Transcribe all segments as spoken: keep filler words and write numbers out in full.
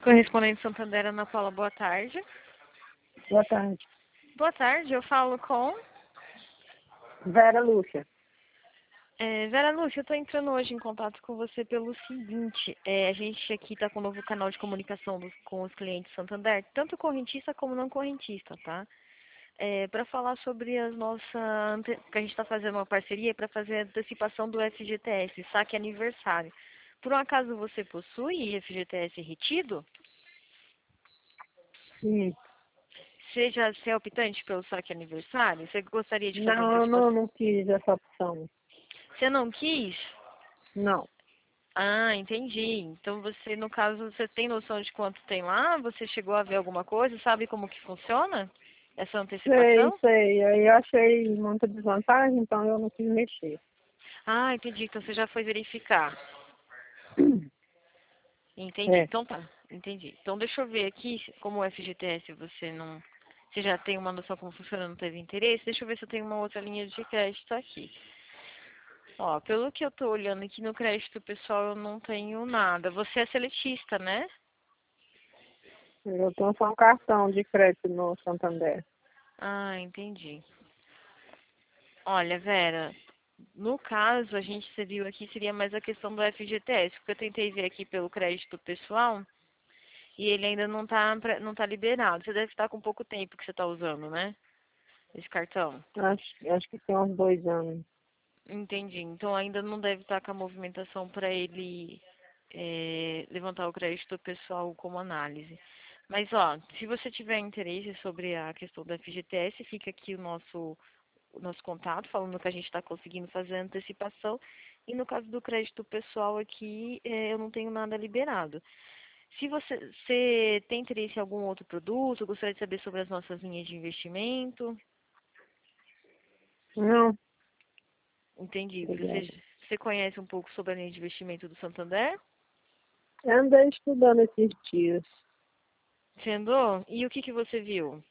Correspondente Santander, Ana Paula, boa tarde. Boa tarde. Boa tarde, eu falo com... Vera Lúcia. É, Vera Lúcia, eu estou entrando hoje em contato com você pelo seguinte, é, a gente aqui está com um novo canal de comunicação dos- com os clientes Santander, tanto correntista como não correntista, tá? É, para falar sobre as nossas... que a gente está fazendo uma parceria para fazer a antecipação do F G T S, saque aniversário. Por um acaso você possui F G T S retido? Sim. Seja se é optante pelo saque aniversário, você gostaria de fazer Não, eu antecipação? não, não quis essa opção. Você não quis? Não. Ah, entendi. Então você, no caso, você tem noção de quanto tem lá? Você chegou a ver alguma coisa? Sabe como que funciona essa Sei, antecipação? sei. Aí eu achei muita desvantagem, então eu não quis mexer. Ah, entendi. Então você já foi verificar. Entendi. É. Então tá. Entendi. Então deixa eu ver aqui, como o F G T S você não... Você já tem uma noção como funciona, não teve interesse? Deixa eu ver se eu tenho uma outra linha de crédito aqui. Ó, pelo que eu tô olhando aqui no crédito pessoal, eu não tenho nada. Você é seletista, né? Eu tenho só um cartão de crédito no Santander. Ah, entendi. Olha, Vera, no caso, a gente viu aqui, seria mais a questão do F G T S, porque eu tentei ver aqui pelo crédito pessoal e ele ainda não tá, pra- não tá liberado. Você deve estar com pouco tempo que você está usando, né? Esse cartão. Acho, acho que tem uns dois anos. Entendi. Então ainda não deve estar com a movimentação para ele é, levantar o crédito pessoal como análise. Mas, ó, se você tiver interesse sobre a questão do F G T S, fica aqui o nosso o nosso contato, falando que a gente está conseguindo fazer a antecipação. E no caso do crédito pessoal aqui, eh, eu não tenho nada liberado. Se você, você tem interesse em algum outro produto, gostaria de saber sobre as nossas linhas de investimento, Não, entendi. Você, obrigada. você conhece um pouco sobre a linha de investimento do Santander? Eu andei estudando esses dias. Você andou? E o que, que você viu?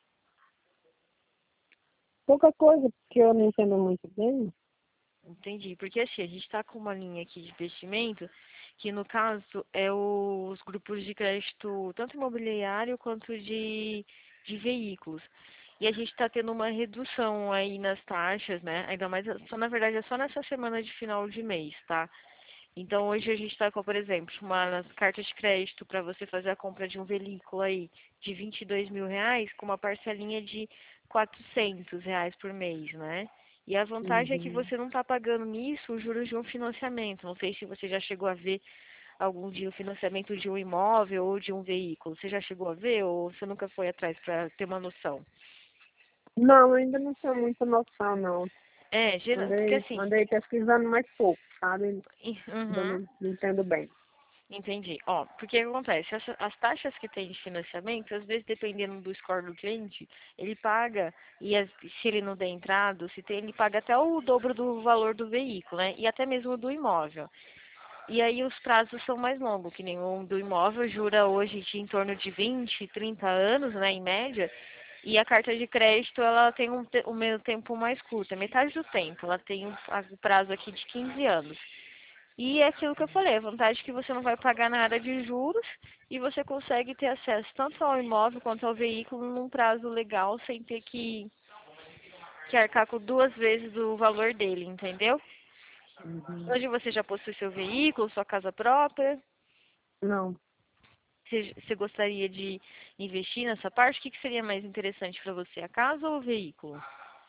Pouca coisa, porque eu não entendo muito bem. Entendi, porque assim, a gente está com uma linha aqui de investimento, que no caso é os grupos de crédito, tanto imobiliário quanto de, de veículos. E a gente está tendo uma redução aí nas taxas, né? Ainda mais, só na verdade é só nessa semana de final de mês, tá? Então hoje a gente está com, por exemplo, uma carta de crédito para você fazer a compra de um veículo aí de vinte e dois mil reais com uma parcelinha de quatrocentos reais por mês, né? E a vantagem é que Uhum. você não está pagando nisso os juros de um financiamento. Não sei se você já chegou a ver algum dia o financiamento de um imóvel ou de um veículo. Você já chegou a ver ou você nunca foi atrás para ter uma noção? Não, ainda não tenho muita noção, não. É, gera- porque Andei, assim, andei pesquisando mais pouco, sabe? e- Ainda uhum. não, não entendo bem. Entendi. Ó, porque o que acontece? Essa- as taxas que tem de financiamento, às vezes, dependendo do score do cliente, ele paga, e as- se ele não der entrado, se tem, ele paga até o dobro do valor do veículo, né? E até mesmo do imóvel. E aí os prazos são mais longos, que nem o do imóvel jura hoje de em torno de vinte, trinta anos, né, em média, e a carta de crédito, ela tem um, te- um meio tempo mais curto, é metade do tempo, ela tem um a- o prazo aqui de quinze anos. E é aquilo que eu falei, a vantagem é que você não vai pagar nada de juros e você consegue ter acesso tanto ao imóvel quanto ao veículo num prazo legal sem ter que, que arcar com duas vezes o valor dele, entendeu? Uhum. Hoje você já possui seu veículo, sua casa própria, Não, você, você gostaria de investir nessa parte? O que, que seria mais interessante para você, a casa ou o veículo?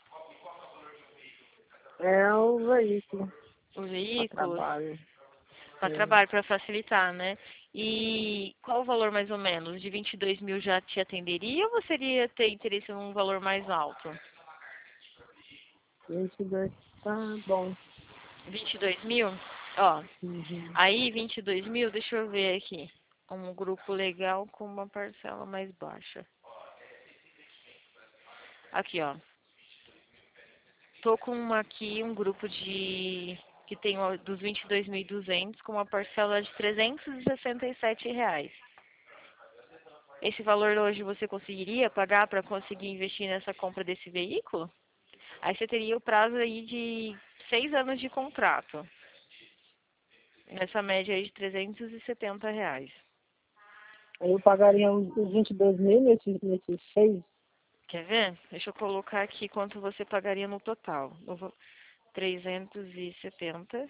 é o veículo O para veículo trabalho. para É. trabalho, para facilitar, né? E qual o valor mais ou menos? De vinte e dois mil já te atenderia ou você iria ter interesse em um valor mais alto? vinte e dois, tá bom. vinte e dois mil? Ó, Uhum. aí vinte e dois mil, deixa eu ver aqui. Um grupo legal com uma parcela mais baixa. Aqui, ó. Tô com uma aqui, um grupo de que tem ó, dos vinte e dois mil e duzentos com uma parcela de trezentos e sessenta e sete reais. Esse valor hoje você conseguiria pagar para conseguir investir nessa compra desse veículo? Aí você teria o prazo aí de seis anos de contrato. Nessa média aí de trezentos e setenta reais. Aí eu pagaria os os vinte e dois mil nesses, nesses seis. Quer ver? Deixa eu colocar aqui quanto você pagaria no total. Eu vou- trezentos e setenta.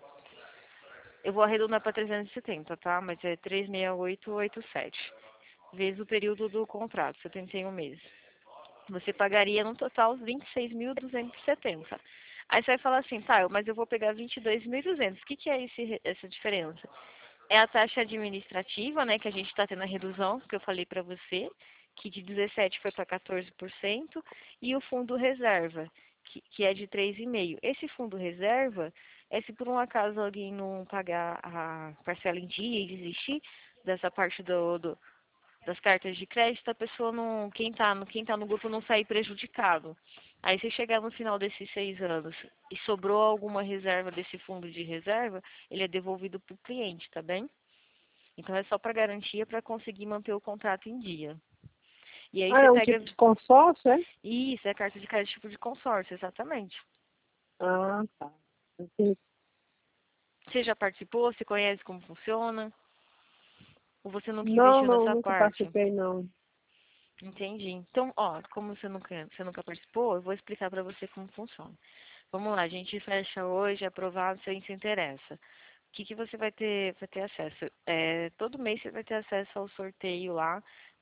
Eu vou arredondar para trezentos e setenta, tá? Mas é trezentos e sessenta e oito vírgula oitenta e sete. Vezes o período do contrato, setenta e um meses. Você pagaria no total vinte e seis mil duzentos e setenta. Aí você vai falar assim, tá, mas eu vou pegar vinte e dois mil e duzentos. O que, que é esse, essa diferença? É a taxa administrativa, né, que a gente está tendo a redução, que eu falei para você, que de dezessete por cento foi para quatorze por cento, e o fundo reserva, que, que é de três vírgula cinco por cento. Esse fundo reserva é se por um acaso alguém não pagar a parcela em dia e desistir dessa parte do, do- das cartas de crédito, a pessoa não, quem está no, quem tá no grupo não sair prejudicado. Aí se chegar no final desses seis anos e sobrou alguma reserva desse fundo de reserva, ele é devolvido para o cliente, tá bem? Então é só para garantia para conseguir manter o contrato em dia. E aí Ah, você é um pega. tipo de consórcio, é? Isso, é carta de crédito tipo de consórcio, exatamente. Ah, tá. Entendi. Você já participou? Você conhece como funciona? Ou você nunca Não, investiu não, nessa nunca parte? participei, não. Entendi. Então, ó, como você nunca, você nunca participou, eu vou explicar para você como funciona. Vamos lá, a gente fecha hoje, aprovado, se isso interessa. O que, que você vai ter, vai ter acesso? É, todo mês você vai ter acesso ao sorteio lá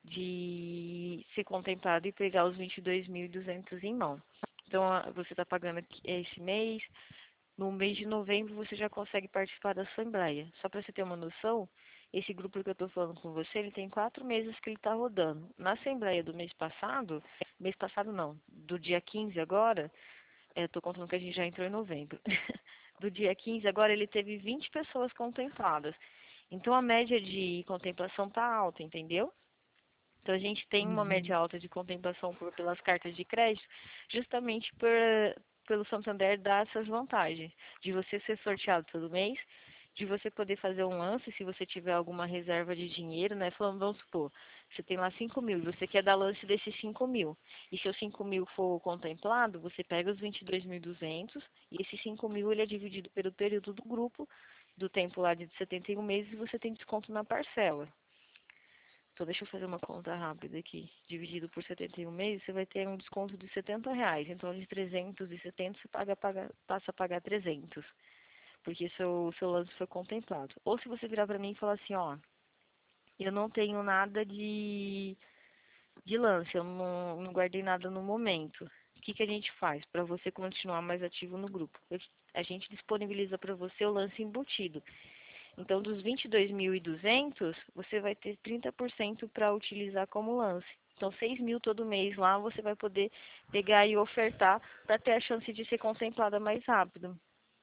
de ser contemplado e pegar os vinte e dois mil e duzentos em mão. Então, a- você está pagando aqui esse mês. No mês de novembro, você já consegue participar da Assembleia. Só para você ter uma noção, esse grupo que eu estou falando com você, ele tem quatro meses que ele está rodando. Na Assembleia do mês passado, mês passado não, do dia quinze agora, eu estou contando que a gente já entrou em novembro. Do dia quinze, agora ele teve vinte pessoas contempladas. Então a média de contemplação está alta, entendeu? Então a gente tem uma Uhum. média alta de contemplação por, pelas cartas de crédito, justamente por, pelo Santander dar essas vantagens. De você ser sorteado todo mês, de você poder fazer um lance se você tiver alguma reserva de dinheiro, né? Falando, vamos supor, você tem lá cinco mil e você quer dar lance desses cinco mil. E se os cinco mil for contemplado, você pega os vinte e dois mil e duzentos e esses cinco mil ele é dividido pelo período do grupo, do tempo lá de setenta e um meses, e você tem desconto na parcela. Então, deixa eu fazer uma conta rápida aqui. Dividido por setenta e um meses, você vai ter um desconto de setenta reais. Então, de trezentos e setenta, você paga, paga, passa a pagar trezentos. Porque seu, seu lance foi contemplado. Ou se você virar para mim e falar assim, ó, eu não tenho nada de, de lance, eu não, não guardei nada no momento. O que, que a gente faz para você continuar mais ativo no grupo? Eu- a gente disponibiliza para você o lance embutido. Então, dos vinte e dois mil e duzentos, você vai ter trinta por cento para utilizar como lance. Então, seis mil todo mês lá, você vai poder pegar e ofertar para ter a chance de ser contemplada mais rápido.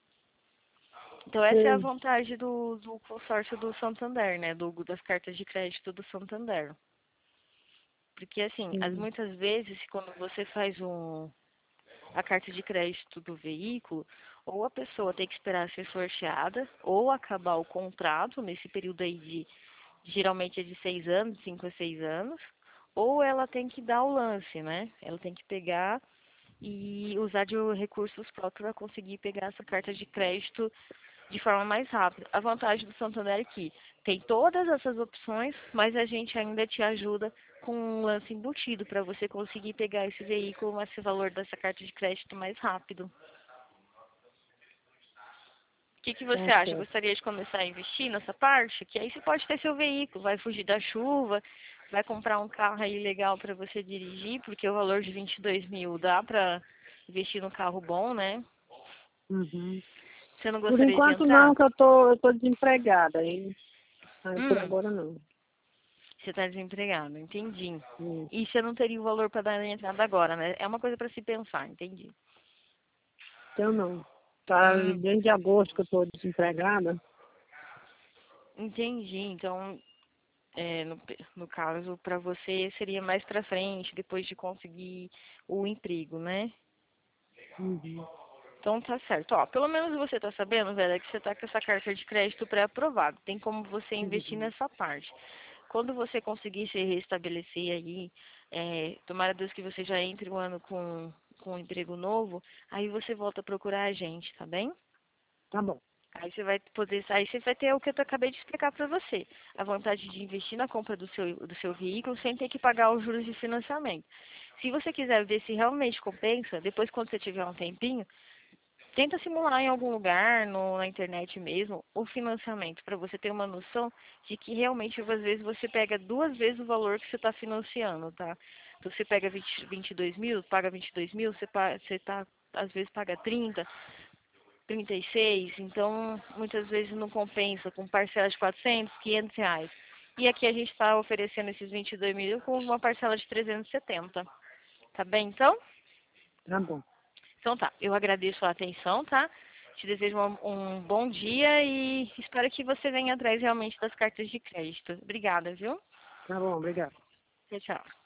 Então, essa é a Sei. vantagem do, do consórcio do Santander, né? Do, das cartas de crédito do Santander. Porque, assim, as, Sim. muitas vezes, quando você faz um, a carta de crédito do veículo, ou a pessoa tem que esperar ser sorteada, ou acabar o contrato nesse período aí de geralmente é de seis anos, cinco a seis anos, ou ela tem que dar o lance, né? Ela tem que pegar e usar de recursos próprios para conseguir pegar essa carta de crédito de forma mais rápida. A vantagem do Santander é que tem todas essas opções, mas a gente ainda te ajuda com um lance embutido para você conseguir pegar esse veículo, esse valor dessa carta de crédito mais rápido. O que, que você Tá acha? certo. Gostaria de começar a investir nessa parte? Que aí você pode ter seu veículo, vai fugir da chuva, vai comprar um carro aí legal para você dirigir, porque o valor de vinte e dois mil dá para investir num carro bom, né? Uhum. Você não Por gostaria de enquanto entrar? não, que eu tô, eu tô desempregada. Aí, aí por Hum, agora não. você está desempregado, entendi. Isso. E você não teria o valor para dar na entrada agora, né? É uma coisa para se pensar, entendi. Eu não. Tá Hum, desde agosto que eu tô desempregada. entendi. Então, é, no, no caso, para você seria mais para frente, depois de conseguir o emprego, né? Uhum. Então tá certo. Ó, pelo menos você tá sabendo, velho, que você tá com essa carta de crédito pré-aprovada. Tem como você investir Uhum. nessa parte. Quando você conseguir se restabelecer aí, é, tomara Deus que você já entre o ano com, com um emprego novo, aí você volta a procurar a gente, tá bem? Tá bom. Aí você vai poder, aí você vai ter o que eu acabei de explicar para você. A vantagem de investir na compra do seu, do seu veículo sem ter que pagar os juros de financiamento. Se você quiser ver se realmente compensa, depois quando você tiver um tempinho, tenta simular em algum lugar, no, na internet mesmo, o financiamento, para você ter uma noção de que realmente, às vezes, você pega duas vezes o valor que você está financiando, tá? Então, você pega vinte, vinte e dois mil, paga vinte e dois mil, você, pa- você tá, às vezes paga trinta, trinta e seis, então, muitas vezes não compensa, com parcela de quatrocentos, quinhentos reais. E aqui a gente está oferecendo esses vinte e dois mil com uma parcela de trezentos e setenta. Tá bem, então? Tá bom. Então tá, eu agradeço a atenção, tá? Te desejo um, um bom dia e espero que você venha atrás realmente das cartas de crédito. Obrigada, viu? Tá bom, obrigado. Tchau, tchau.